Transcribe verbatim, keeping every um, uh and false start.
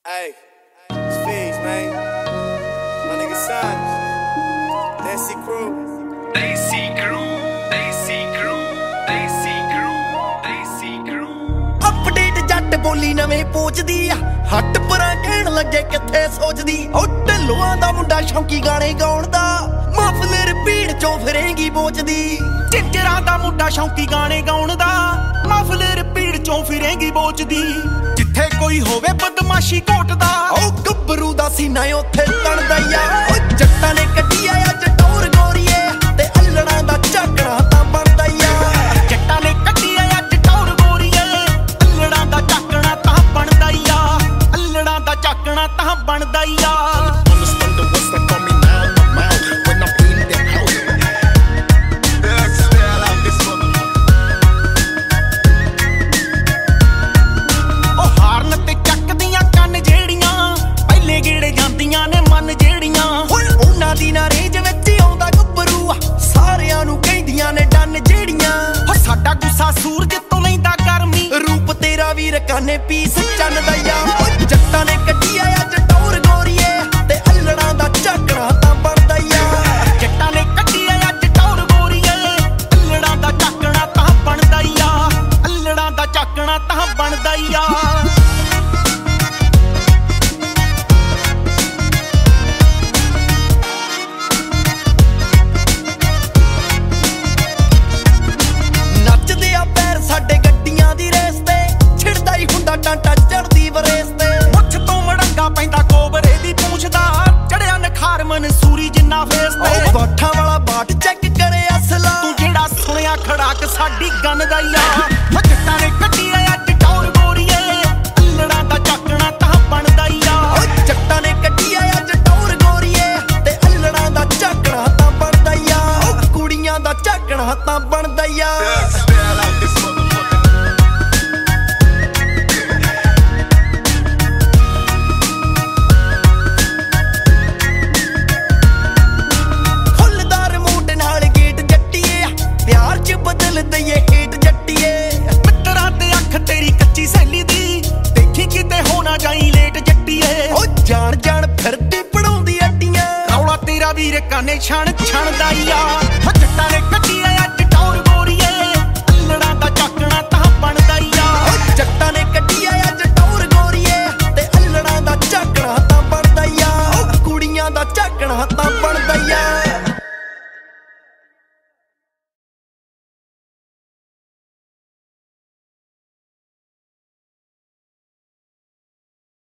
Hey, it's Figs, man. My nigga Sonic. Desi Crew. Desi Crew. Desi Crew. Desi Crew. Desi Crew. Update जट बोली नਵੇਂ ਪੋਚਦੀ ਆ ਹੱਟ ਪਰਾਂ ਕਹਿਣ ਲੱਗੇ ਕਿੱਥੇ ਸੋਚਦੀ ਓ ਢਿੱਲੋਆਂ ਦਾ ਮੁੰਡਾ ਸ਼ੌਂਕੀ ਗਾਣੇ ਗਾਉਣ ਦਾ ਮਫਲਰ ਭੀੜ ਚੋਂ ਫਿਰੇਂਗੀ ਬੋਚਦੀ ਚਿੰਚਰਾਂ ਦਾ ਮੁੰਡਾ ਸ਼ੌਂਕੀ ਗਾਣੇ ਗਾਉਣ ਦਾ ਮਫਲਰ ਭੀੜ ਚੋਂ ਫਿਰੇਂਗੀ ਬੋਚਦੀ ਜਿੱਥੇ ਕੋਈ ਹੋਵੇ ਬਦਮਾਸ਼ੀ ਘੋਟਦਾ ਓ ਗੱਭਰੂ ਦਾ ਸੀਨਾ ਉੱਥੇ ਤਣਦਾ ਆ ਓ ਜੱਟਾਂ ਨੇ ਕੱਢੀ ਆ ਅੱਜ ਟੌਰ ਗੋਰੀਏ ਤੇ ਅਲੜਾਂ ਦਾ ਝਾਕਣਾ ਤਾਂ ਬਣਦਾ ਆ ਜੱਟਾਂ ਨੇ ਕੱਢੀ ਆ ਅੱਜ ਟੌਰ ਗੋਰੀਏ ਅਲੜਾਂ ਦਾ ਝਾਕਣਾ ਤਾਂ ਬਣਦਾ ਆ ਅਲੜਾਂ ਦਾ ਝਾਕਣਾ ਤਾਂ ਬਣਦਾ ਆ ਸੂਰਜ ਤੋਂ ਲੈਂਦਾ ਗਰਮੀ ਰੂਪ ਤੇਰਾ ਵੀਰ ਕਾਨੇ ਪੀਸ ਚੰਨ ਦਾ ਆ ਜੱਟਾਂ ਨੇ ਕੱਢੀ ਆ ਅੱਜ ਟੌਰ ਗੋਰੀਏ ਤੇ ਅਲੜਾਂ ਦਾ ਝਾਕਣਾ ਤਾਂ ਬਣਦਾ ਆ ਜੱਟਾਂ ਨੇ ਕੱਢੀ ਆ ਅੱਜ ਟੌਰ ਗੋਰੀਏ ਅਲੜਾਂ ਦਾ ਝਾਕਣਾ ਤਾਂ ਬਣਦਾ ਆ ਅਲੜਾਂ ਦਾ ਝਾਕਣਾ ਤਾਂ ਬਣਦਾ ਆ ਸਾਡੇ ਗੱਡੀਆਂ ਦੀ ਰੇਸ ਤੇ ਛਿੜਦਾ ਹੀ ਹੁੰਦਾ ਟਾਂਟਾ ਚੜਦੀ ਵਰੇਸ ਤੇ ਮੁੱਛ ਤੋਂ ਮੜੰਗਾ ਪੈਂਦਾ ਕੋਬਰੇ ਦੀ ਪੂੰਛ ਦਾ ਚੜਿਆ ਨਖਾਰ ਮਨਸੂਰੀ ਜਿੰਨਾ ਫੇਸ ਤੇ ਬਾਠਾਂ ਵਾਲਾ ਬਾਟ ਚੈੱਕ ਕਰੇ ਅਸਲਾ ਤੂੰ ਜਿਹੜਾ ਸੁਣਿਆ ਖੜਾਕ ਸਾਡੀ ਗਨ ਦਾ ਆ ਜੱਟਾਂ ਨੇ ਕੱਢੀ ਆ ਅੱਜ ਟੌਰ ਗੋਰੀਏ ਅਲੜਾਂ ਦਾ ਝਾਕਣਾ ਤਾਂ ਬਣਦਾ ਆ ਜੱਟਾਂ ਨੇ ਕੱਢੀ ਆ ਅੱਜ ਟੌਰ ਗੋਰੀਏ ਤੇ ਅਲੜਾਂ ਦਾ ਝਾਕਣਾ ਤਾਂ ਬਣਦਾ ਆ ਕੁੜੀਆਂ ਦਾ ਝਾਕਣਾ ਤਾਂ ਬਣਦਾ ਆ ਦਈਏ ਹੇਟ ਜੱਟੀਏ ਮਿੱਤਰਾਂ ਤੇ ਅੱਖ ਤੇਰੀ ਕੱਚੀ ਸੈਲੀ ਦੀ ਦੇਖੀ ਕਿਤੇ ਹੋ ਨਾ ਜਾਈ ਲੇਟ ਜੱਟੀਏ ਓ ਜਾਣ ਜਾਣ ਫਿਰਦੀ ਪੜਾਉਂਦੀ ਅੱਡੀਆਂ ਰੌਲਾ ਤੇਰਾ ਵੀਰ ਕਾਨੇ ਛਣ ਛਣਦਾ ਆ